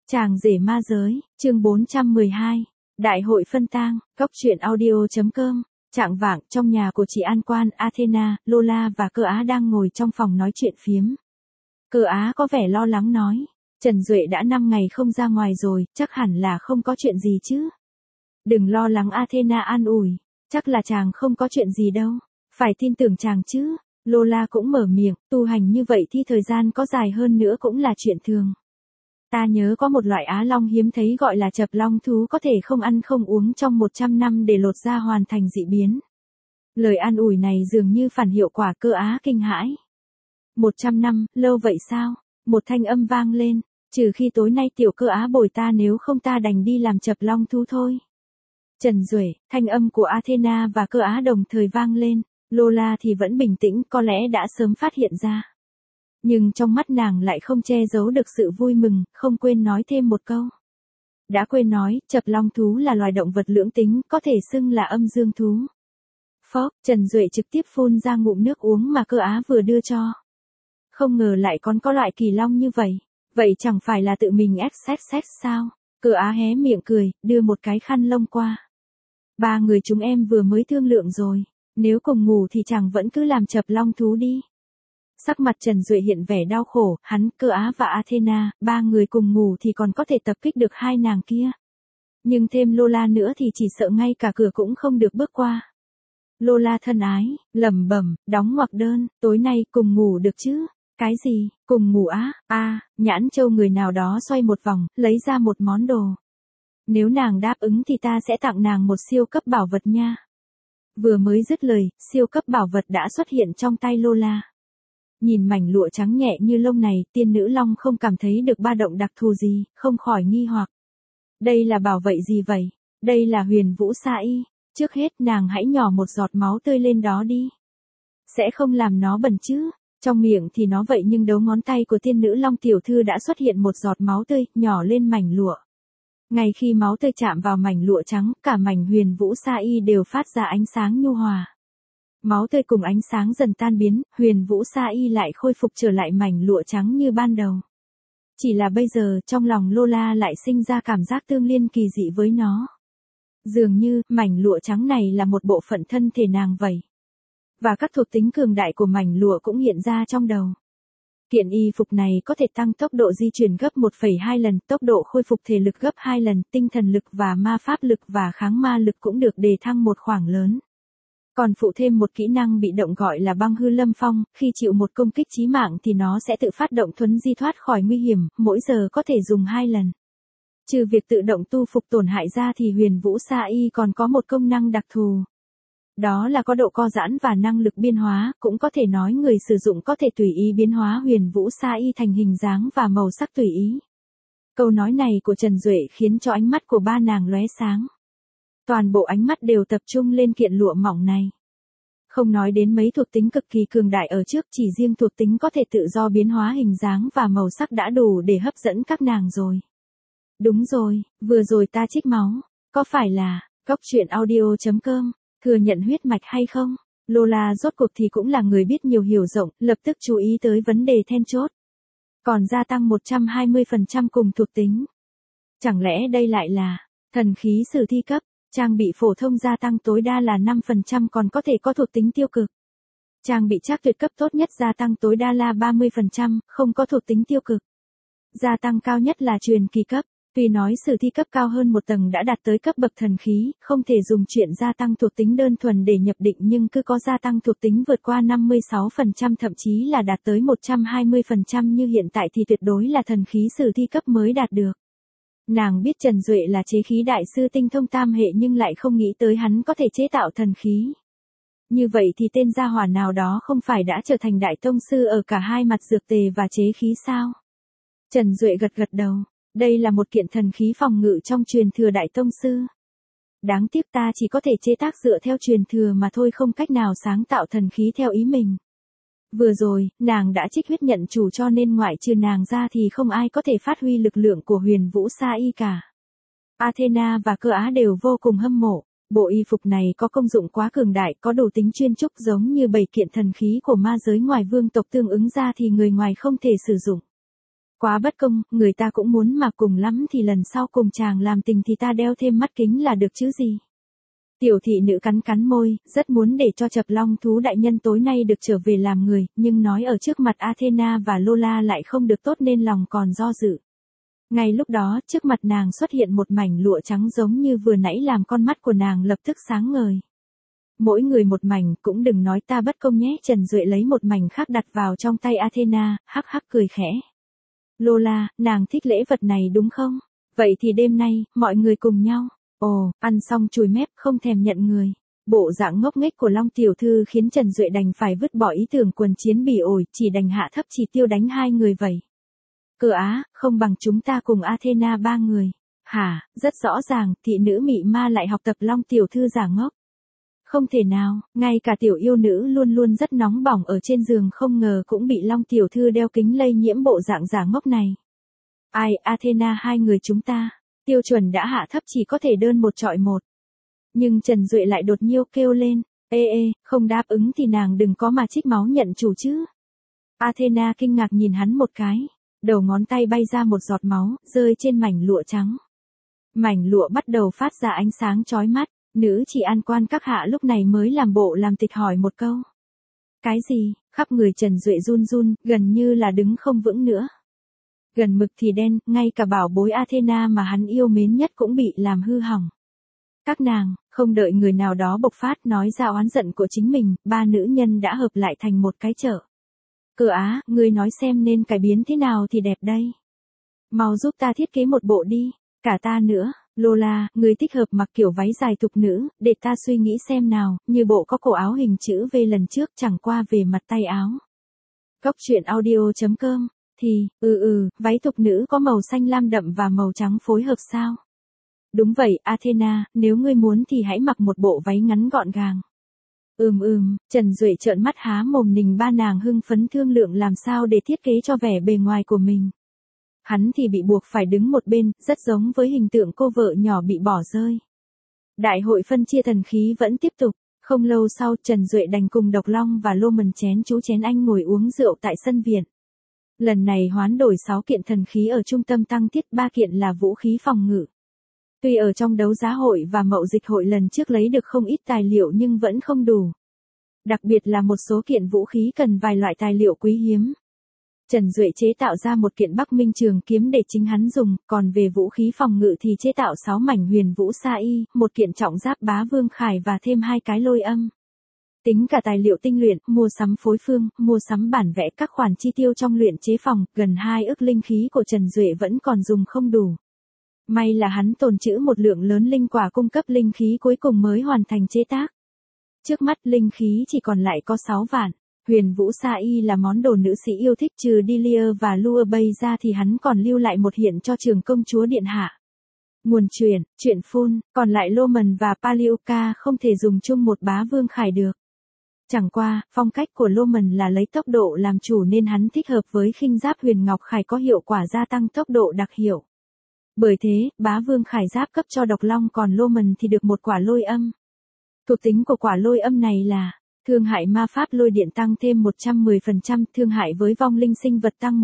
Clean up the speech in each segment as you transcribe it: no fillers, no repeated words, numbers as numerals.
Chàng rể ma giới, chương 412, Đại hội phân tang, góc truyện audio.com. Chạng vạng, trong nhà của chị An Quan, Athena, Lola và Cơ Á đang ngồi trong phòng nói chuyện phiếm. Cơ Á có vẻ lo lắng nói, Trần Duệ đã 5 ngày không ra ngoài rồi, chắc hẳn là không có chuyện gì chứ. Đừng lo lắng, Athena an ủi, chắc là chàng không có chuyện gì đâu, phải tin tưởng chàng chứ. Lola cũng mở miệng, tu hành như vậy thì thời gian có dài hơn nữa cũng là chuyện thường. Ta nhớ có một loại á long hiếm thấy gọi là chập long thú, có thể không ăn không uống trong 100 năm để lột ra hoàn thành dị biến. Lời an ủi này dường như phản hiệu quả. Cơ Á kinh hãi. 100 năm, lâu vậy sao? Một thanh âm vang lên, trừ khi tối nay tiểu Cơ Á bồi ta, nếu không ta đành đi làm chập long thú thôi. Trần Duệ, thanh âm của Athena và Cơ Á đồng thời vang lên. Lola thì vẫn bình tĩnh, có lẽ đã sớm phát hiện ra. Nhưng trong mắt nàng lại không che giấu được sự vui mừng, không quên nói thêm một câu. Đã quên nói, chập long thú là loài động vật lưỡng tính, có thể xưng là âm dương thú. Phó, Trần Duệ trực tiếp phun ra ngụm nước uống mà Cơ Á vừa đưa cho. Không ngờ lại còn có loại kỳ long như vậy. Vậy chẳng phải là tự mình xx sao? Cơ Á hé miệng cười, đưa một cái khăn lông qua. Ba người chúng em vừa mới thương lượng rồi, nếu cùng ngủ thì chẳng vẫn cứ làm chập long thú đi. Sắc mặt Trần Duệ hiện vẻ đau khổ, hắn, Cơ Á và Athena, ba người cùng ngủ thì còn có thể tập kích được hai nàng kia. Nhưng thêm Lola nữa thì chỉ sợ ngay cả cửa cũng không được bước qua. Lola thân ái, lẩm bẩm, đóng ngoặc đơn, tối nay cùng ngủ được chứ? Cái gì, cùng ngủ á? Nhãn châu người nào đó xoay một vòng, lấy ra một món đồ. Nếu nàng đáp ứng thì ta sẽ tặng nàng một siêu cấp bảo vật nha. Vừa mới dứt lời, siêu cấp bảo vật đã xuất hiện trong tay Lola. Nhìn mảnh lụa trắng nhẹ như lông này, tiên nữ long không cảm thấy được ba động đặc thù gì, không khỏi nghi hoặc. Đây là bảo vậy gì vậy? Đây là huyền vũ sa y. Trước hết nàng hãy nhỏ một giọt máu tươi lên đó đi. Sẽ không làm nó bẩn chứ? Trong miệng thì nó vậy nhưng đầu ngón tay của tiên nữ long tiểu thư đã xuất hiện một giọt máu tươi, nhỏ lên mảnh lụa. Ngay khi máu tươi chạm vào mảnh lụa trắng, cả mảnh huyền vũ sa y đều phát ra ánh sáng nhu hòa. Máu tươi cùng ánh sáng dần tan biến, huyền vũ sa y lại khôi phục trở lại mảnh lụa trắng như ban đầu. Chỉ là bây giờ trong lòng Lola lại sinh ra cảm giác tương liên kỳ dị với nó. Dường như mảnh lụa trắng này là một bộ phận thân thể nàng vậy. Và các thuộc tính cường đại của mảnh lụa cũng hiện ra trong đầu. Kiện y phục này có thể tăng tốc độ di chuyển gấp 1,2 lần, tốc độ khôi phục thể lực gấp 2 lần, tinh thần lực và ma pháp lực và kháng ma lực cũng được đề thăng một khoảng lớn. Còn phụ thêm một kỹ năng bị động gọi là băng hư lâm phong, khi chịu một công kích chí mạng thì nó sẽ tự phát động thuấn di thoát khỏi nguy hiểm, mỗi giờ có thể dùng 2 lần. Trừ việc tự động tu phục tổn hại ra thì huyền vũ sa y còn có một công năng đặc thù. Đó là có độ co giãn và năng lực biên hóa, cũng có thể nói người sử dụng có thể tùy ý biến hóa huyền vũ sa y thành hình dáng và màu sắc tùy ý. Câu nói này của Trần Duệ khiến cho ánh mắt của ba nàng lóe sáng. Toàn bộ ánh mắt đều tập trung lên kiện lụa mỏng này. Không nói đến mấy thuộc tính cực kỳ cường đại ở trước, chỉ riêng thuộc tính có thể tự do biến hóa hình dáng và màu sắc đã đủ để hấp dẫn các nàng rồi. Đúng rồi, vừa rồi ta trích máu, có phải là, góc truyện audio.com, thừa nhận huyết mạch hay không? Lola rốt cuộc thì cũng là người biết nhiều hiểu rộng, lập tức chú ý tới vấn đề then chốt. Còn gia tăng 120% cùng thuộc tính. Chẳng lẽ đây lại là thần khí sử thi cấp? Trang bị phổ thông gia tăng tối đa là 5% còn có thể có thuộc tính tiêu cực. Trang bị trác tuyệt cấp tốt nhất gia tăng tối đa là 30%, không có thuộc tính tiêu cực. Gia tăng cao nhất là truyền kỳ cấp. Tuy nói sử thi cấp cao hơn một tầng đã đạt tới cấp bậc thần khí, không thể dùng chuyện gia tăng thuộc tính đơn thuần để nhập định, nhưng cứ có gia tăng thuộc tính vượt qua 56% thậm chí là đạt tới 120% như hiện tại thì tuyệt đối là thần khí sử thi cấp mới đạt được. Nàng biết Trần Duệ là chế khí đại sư tinh thông tam hệ nhưng lại không nghĩ tới hắn có thể chế tạo thần khí. Như vậy thì tên gia hỏa nào đó không phải đã trở thành đại tông sư ở cả hai mặt dược tề và chế khí sao? Trần Duệ gật gật đầu. Đây là một kiện thần khí phòng ngự trong truyền thừa đại tông sư. Đáng tiếc ta chỉ có thể chế tác dựa theo truyền thừa mà thôi, không cách nào sáng tạo thần khí theo ý mình. Vừa rồi, nàng đã trích huyết nhận chủ cho nên ngoại trừ nàng ra thì không ai có thể phát huy lực lượng của huyền vũ sa y cả. Athena và Cơ Á đều vô cùng hâm mộ. Bộ y phục này có công dụng quá cường đại, có đủ tính chuyên trúc giống như 7 kiện thần khí của ma giới ngoài vương tộc tương ứng ra thì người ngoài không thể sử dụng. Quá bất công, người ta cũng muốn mà cùng lắm thì lần sau cùng chàng làm tình thì ta đeo thêm mắt kính là được chứ gì. Tiểu thị nữ cắn cắn môi, rất muốn để cho Chập Long thú đại nhân tối nay được trở về làm người, nhưng nói ở trước mặt Athena và Lola lại không được tốt nên lòng còn do dự. Ngay lúc đó, trước mặt nàng xuất hiện một mảnh lụa trắng giống như vừa nãy làm con mắt của nàng lập tức sáng ngời. Mỗi người một mảnh, cũng đừng nói ta bất công nhé. Trần Duệ lấy một mảnh khác đặt vào trong tay Athena, hắc hắc cười khẽ. Lola, nàng thích lễ vật này đúng không? Vậy thì đêm nay, mọi người cùng nhau. Ồ, ăn xong chùi mép không thèm nhận người. Bộ dạng ngốc nghếch của Long tiểu thư khiến Trần Duệ đành phải vứt bỏ ý tưởng quần chiến bỉ ổi, chỉ đành hạ thấp chỉ tiêu đánh hai người vậy. Cơ á, không bằng chúng ta cùng Athena ba người. Hả, rất rõ ràng, thị nữ mị ma lại học tập Long tiểu thư giả ngốc. Không thể nào, ngay cả tiểu yêu nữ luôn luôn rất nóng bỏng ở trên giường không ngờ cũng bị Long tiểu thư đeo kính lây nhiễm bộ dạng giả ngốc này. Ai, Athena hai người chúng ta, tiêu chuẩn đã hạ thấp chỉ có thể đơn một chọi một. Nhưng Trần Duệ lại đột nhiên kêu lên, ê, không đáp ứng thì nàng đừng có mà trích máu nhận chủ chứ. Athena kinh ngạc nhìn hắn một cái, đầu ngón tay bay ra một giọt máu, rơi trên mảnh lụa trắng. Mảnh lụa bắt đầu phát ra ánh sáng chói mắt. Nữ chỉ an quan các hạ lúc này mới làm bộ làm tịch hỏi một câu. Cái gì? Khắp người Trần Duệ run run, gần như là đứng không vững nữa. Gần mực thì đen, ngay cả bảo bối Athena mà hắn yêu mến nhất cũng bị làm hư hỏng. Các nàng, không đợi người nào đó bộc phát nói ra oán giận của chính mình, ba nữ nhân đã hợp lại thành một cái chợ. Cơ á, ngươi nói xem nên cải biến thế nào thì đẹp đây. Mau giúp ta thiết kế một bộ đi, cả ta nữa. Lola, người thích hợp mặc kiểu váy dài tục nữ, để ta suy nghĩ xem nào, như bộ có cổ áo hình chữ V lần trước chẳng qua về mặt tay áo. Góc truyện audio.com, thì, váy tục nữ có màu xanh lam đậm và màu trắng phối hợp sao? Đúng vậy, Athena, nếu ngươi muốn thì hãy mặc một bộ váy ngắn gọn gàng. Trần Duệ trợn mắt há mồm nình ba nàng hưng phấn thương lượng làm sao để thiết kế cho vẻ bề ngoài của mình. Hắn thì bị buộc phải đứng một bên, rất giống với hình tượng cô vợ nhỏ bị bỏ rơi. Đại hội phân chia thần khí vẫn tiếp tục, không lâu sau Trần Duệ đành cùng Độc Long và Lô Mần chén chú chén anh ngồi uống rượu tại sân viện. Lần này hoán đổi 6 kiện thần khí ở trung tâm tăng tiết 3 kiện là vũ khí phòng ngự. Tuy ở trong đấu giá hội và mậu dịch hội lần trước lấy được không ít tài liệu nhưng vẫn không đủ. Đặc biệt là một số kiện vũ khí cần vài loại tài liệu quý hiếm. Trần Duệ chế tạo ra một kiện Bắc Minh Trường kiếm để chính hắn dùng, còn về vũ khí phòng ngự thì chế tạo 6 mảnh huyền vũ sa y, một kiện trọng giáp bá vương khải và thêm 2 cái lôi âm. Tính cả tài liệu tinh luyện, mua sắm phối phương, mua sắm bản vẽ các khoản chi tiêu trong luyện chế phòng, gần 2 ức linh khí của Trần Duệ vẫn còn dùng không đủ. May là hắn tồn trữ một lượng lớn linh quả cung cấp linh khí cuối cùng mới hoàn thành chế tác. Trước mắt linh khí chỉ còn lại có 6 vạn. Huyền Vũ Sa Y là món đồ nữ sĩ yêu thích trừ Delia và Lua Bay ra thì hắn còn lưu lại một hiện cho trường công chúa điện hạ. Nguồn truyện phun, còn lại Lô Mần và Palioka không thể dùng chung một bá vương khải được. Chẳng qua, phong cách của Lô Mần là lấy tốc độ làm chủ nên hắn thích hợp với khinh giáp huyền ngọc khải có hiệu quả gia tăng tốc độ đặc hiệu. Bởi thế, bá vương khải giáp cấp cho Độc Long còn Lô Mần thì được một quả lôi âm. Thuộc tính của quả lôi âm này là thương hại ma pháp lôi điện tăng thêm 110%, thương hại với vong linh sinh vật tăng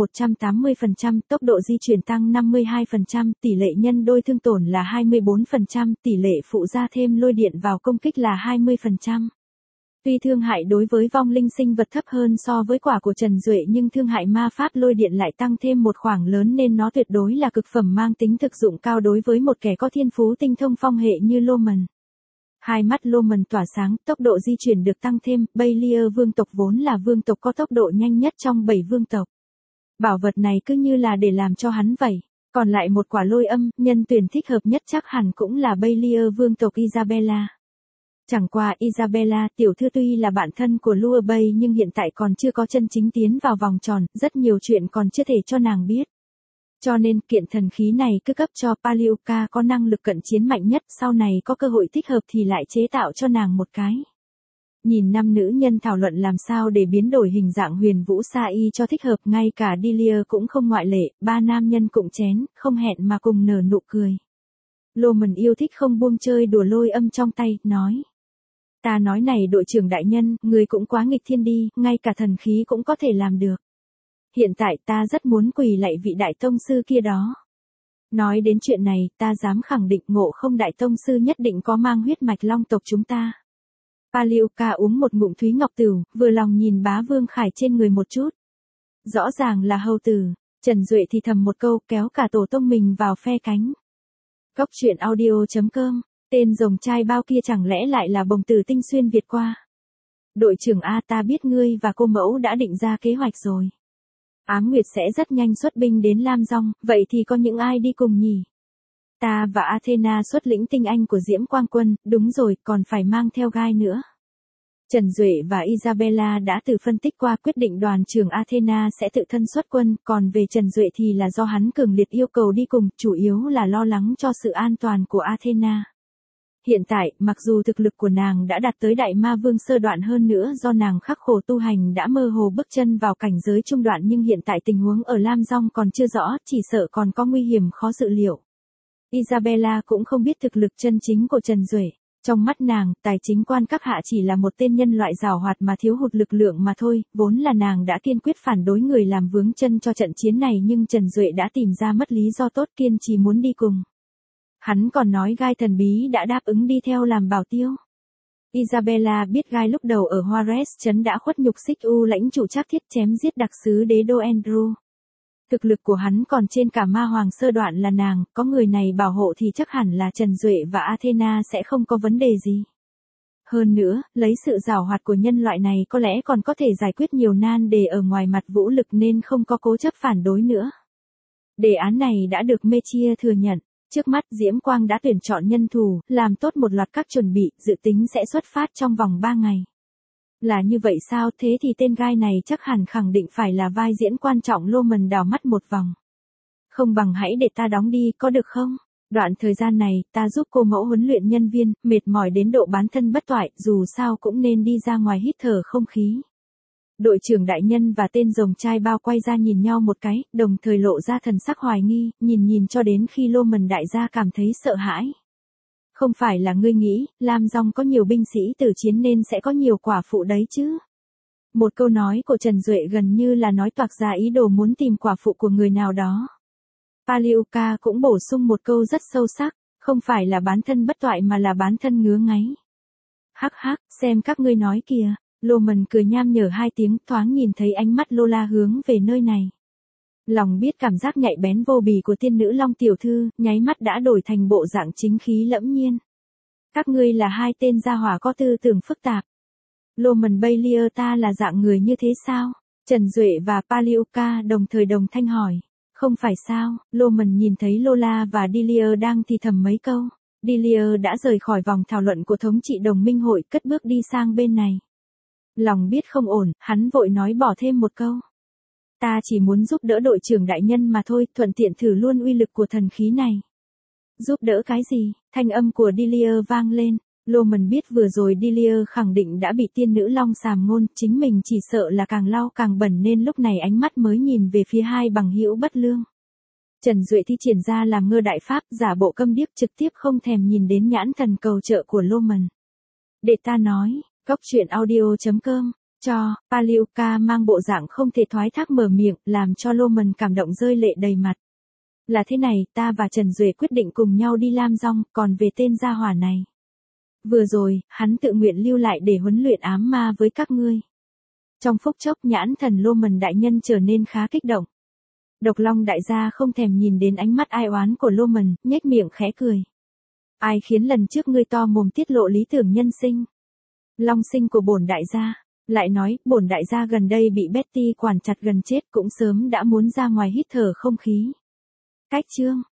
180%, tốc độ di chuyển tăng 52%, tỷ lệ nhân đôi thương tổn là 24%, tỷ lệ phụ gia thêm lôi điện vào công kích là 20%. Tuy thương hại đối với vong linh sinh vật thấp hơn so với quả của Trần Duệ nhưng thương hại ma pháp lôi điện lại tăng thêm một khoảng lớn nên nó tuyệt đối là cực phẩm mang tính thực dụng cao đối với một kẻ có thiên phú tinh thông phong hệ như Lô Mần. Hai mắt Lô Mần tỏa sáng, tốc độ di chuyển được tăng thêm, Baelier vương tộc vốn là vương tộc có tốc độ nhanh nhất trong 7 vương tộc. Bảo vật này cứ như là để làm cho hắn vậy. Còn lại một quả lôi âm, nhân tuyển thích hợp nhất chắc hẳn cũng là Baelier vương tộc Isabella. Chẳng qua Isabella tiểu thư tuy là bạn thân của Lua Bay nhưng hiện tại còn chưa có chân chính tiến vào vòng tròn, rất nhiều chuyện còn chưa thể cho nàng biết. Cho nên kiện thần khí này cứ cấp cho Palioka có năng lực cận chiến mạnh nhất, sau này có cơ hội thích hợp thì lại chế tạo cho nàng một cái. Nhìn năm nữ nhân thảo luận làm sao để biến đổi hình dạng huyền vũ sa y cho thích hợp, ngay cả Delia cũng không ngoại lệ, ba nam nhân cụng chén, không hẹn mà cùng nở nụ cười. Lô Mần yêu thích không buông chơi đùa lôi âm trong tay, nói. Ta nói này đội trưởng đại nhân, người cũng quá nghịch thiên đi, ngay cả thần khí cũng có thể làm được. Hiện tại ta rất muốn quỳ lạy vị đại tông sư kia đó. Nói đến chuyện này, ta dám khẳng định Ngộ Không đại tông sư nhất định có mang huyết mạch long tộc chúng ta. Paliuka uống một ngụm thúy ngọc tửu, vừa lòng nhìn Bá Vương Khải trên người một chút. Rõ ràng là hầu tử. Trần Duệ thì thầm một câu, kéo cả tổ tông mình vào phe cánh. Cóc truyện audio.com, tên rồng trai bao kia chẳng lẽ lại là bồng tử tinh xuyên Việt qua. Đội trưởng A, ta biết ngươi và cô mẫu đã định ra kế hoạch rồi. Ám Nguyệt sẽ rất nhanh xuất binh đến Lam Dong, vậy thì có những ai đi cùng nhỉ? Ta và Athena xuất lĩnh tinh anh của Diễm Quang Quân, đúng rồi, còn phải mang theo gai nữa. Trần Duệ và Isabella đã từ phân tích qua quyết định đoàn trưởng Athena sẽ tự thân xuất quân, còn về Trần Duệ thì là do hắn cường liệt yêu cầu đi cùng, chủ yếu là lo lắng cho sự an toàn của Athena. Hiện tại, mặc dù thực lực của nàng đã đạt tới đại ma vương sơ đoạn hơn nữa do nàng khắc khổ tu hành đã mơ hồ bước chân vào cảnh giới trung đoạn, nhưng hiện tại tình huống ở Lam Dong còn chưa rõ, chỉ sợ còn có nguy hiểm khó dự liệu. Isabella cũng không biết thực lực chân chính của Trần Duệ. Trong mắt nàng, tài chính quan các hạ chỉ là một tên nhân loại giàu hoạt mà thiếu hụt lực lượng mà thôi, vốn là nàng đã kiên quyết phản đối người làm vướng chân cho trận chiến này, nhưng Trần Duệ đã tìm ra mất lý do tốt, kiên trì muốn đi cùng. Hắn còn nói gai thần bí đã đáp ứng đi theo làm bảo tiêu. Isabella biết gai lúc đầu ở Juarez trấn đã khuất nhục Xích U lãnh chủ Trác Thiết chém giết đặc sứ đế đô Andrew. Thực lực của hắn còn trên cả ma hoàng sơ đoạn là nàng, có người này bảo hộ thì chắc hẳn là Trần Duệ và Athena sẽ không có vấn đề gì. Hơn nữa, lấy sự giàu hoạt của nhân loại này có lẽ còn có thể giải quyết nhiều nan đề ở ngoài mặt vũ lực nên không có cố chấp phản đối nữa. Đề án này đã được Mechia thừa nhận. Trước mắt Diễm Quang đã tuyển chọn nhân thủ, làm tốt một loạt các chuẩn bị, dự tính sẽ xuất phát trong vòng 3 ngày. Là như vậy sao? Thế thì tên gai này chắc hẳn khẳng định phải là vai diễn quan trọng. Loman đảo mắt một vòng. Không bằng hãy để ta đóng đi, có được không? Đoạn thời gian này, ta giúp cô mẫu huấn luyện nhân viên, mệt mỏi đến độ bán thân bất toại, dù sao cũng nên đi ra ngoài hít thở không khí. Đội trưởng đại nhân và tên rồng trai bao quay ra nhìn nhau một cái, đồng thời lộ ra thần sắc hoài nghi, nhìn cho đến khi Loman đại gia cảm thấy sợ hãi. Không phải là ngươi nghĩ, Lam Dong có nhiều binh sĩ tử chiến nên sẽ có nhiều quả phụ đấy chứ. Một câu nói của Trần Duệ gần như là nói toạc ra ý đồ muốn tìm quả phụ của người nào đó. Paliuka cũng bổ sung một câu rất sâu sắc, không phải là bán thân bất toại mà là bán thân ngứa ngáy. Hắc hắc, xem các ngươi nói kìa. Loman cười nham nhở hai tiếng, thoáng nhìn thấy ánh mắt Lola hướng về nơi này. Lòng biết cảm giác nhạy bén vô bì của tiên nữ Long tiểu thư, nháy mắt đã đổi thành bộ dạng chính khí lẫm nhiên. Các ngươi là hai tên gia hỏa có tư tưởng phức tạp. Loman Bailey, ta là dạng người như thế sao? Trần Duệ và Paliuka đồng thời đồng thanh hỏi. Không phải sao? Loman nhìn thấy Lola và Delia đang thì thầm mấy câu. Delia đã rời khỏi vòng thảo luận của thống trị đồng minh hội, cất bước đi sang bên này. Lòng biết không ổn, hắn vội nói bỏ thêm một câu. Ta chỉ muốn giúp đỡ đội trưởng đại nhân mà thôi, thuận tiện thử luôn uy lực của thần khí này. Giúp đỡ cái gì? Thanh âm của Delia vang lên. Loman biết vừa rồi Delia khẳng định đã bị tiên nữ Long sàm ngôn, chính mình chỉ sợ là càng lau càng bẩn nên lúc này ánh mắt mới nhìn về phía hai bằng hữu bất lương. Trần Duệ thi triển ra làm ngơ đại pháp, giả bộ câm điếc trực tiếp không thèm nhìn đến nhãn thần cầu trợ của Loman. Để ta nói. Cóc truyện audio.com, cho, Paliuka mang bộ dạng không thể thoái thác mở miệng, làm cho Loman cảm động rơi lệ đầy mặt. Là thế này, ta và Trần Duệ quyết định cùng nhau đi Lam Dong, còn về tên gia hỏa này. Vừa rồi, hắn tự nguyện lưu lại để huấn luyện ám ma với các ngươi. Trong phút chốc nhãn thần Loman đại nhân trở nên khá kích động. Độc Long đại gia không thèm nhìn đến ánh mắt ai oán của Loman, nhếch miệng khẽ cười. Ai khiến lần trước ngươi to mồm tiết lộ lý tưởng nhân sinh? Long sinh của bổn đại gia, lại nói, bổn đại gia gần đây bị Betty quản chặt gần chết cũng sớm đã muốn ra ngoài hít thở không khí. Cách chương,